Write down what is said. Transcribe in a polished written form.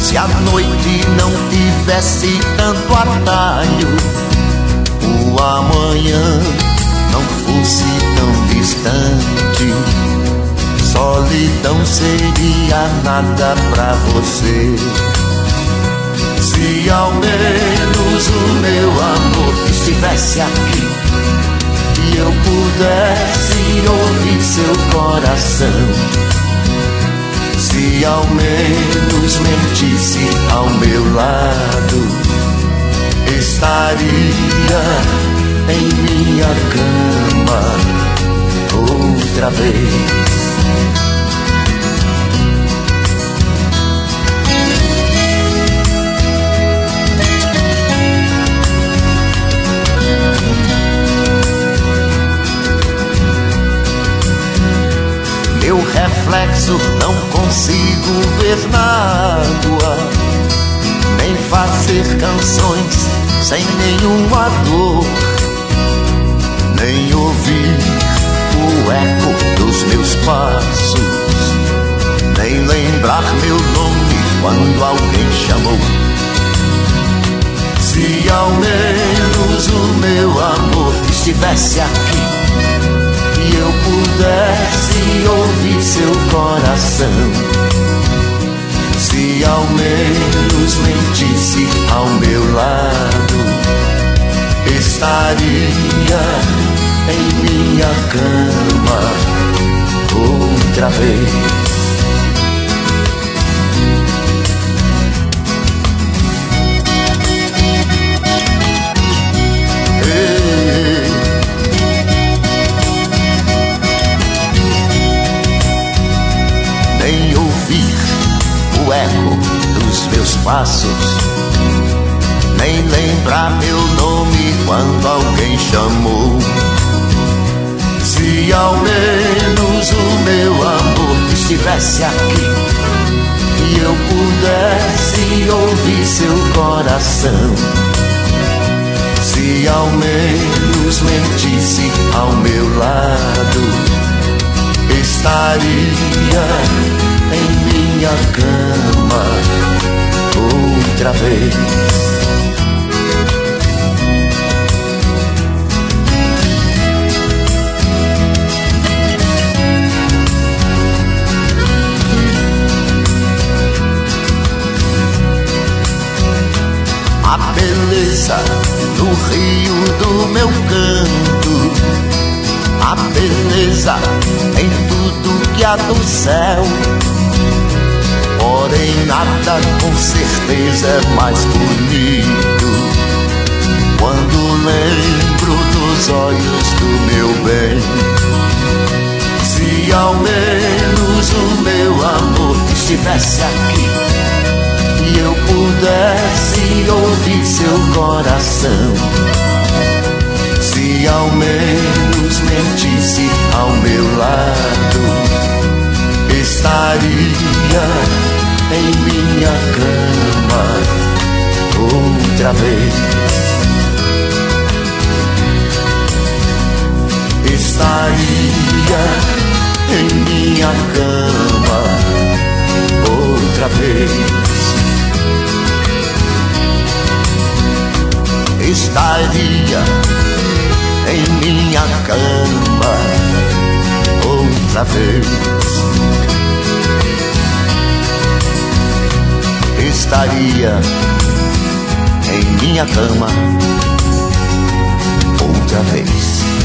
Se a noite não tivesse tanto atalho, o amanhã não fosse tão distante, solidão seria nada pra você. Se ao menos o meu amor estivesse aqui e eu pudesse ouvir seu coração, se ao menos mentisse ao meu lado, estaria em minha cama outra vez. Meu reflexo não consigo ver na água, nem fazer canções sem nenhuma dor, nem ouvir o eco dos meus passos, nem lembrar meu nome quando alguém chamou. Se ao menos o meu amor estivesse aqui e eu pudesse ouvir seu coração, se ao menos mentisse ao meu lado, estaria em minha cama outra vez. Nem ouvir o eco dos meus passos, nem lembrar meu nome quando alguém chamou. Se ao menos o meu amor estivesse aqui e eu pudesse ouvir seu coração, se ao menos mentisse ao meu lado, estaria em minha cama outra vez. A beleza no rio do meu canto, a beleza em tudo que há do céu, porém nada com certeza é mais bonito quando lembro dos olhos do meu bem. Se ao menos o meu amor estivesse aqui e eu pudesse ouvir seu coração, se ao menos mentisse ao meu lado, estaria em minha cama outra vez. Estaria em minha cama outra vez. Estaria em minha cama outra vez. Estaria em minha cama outra vez.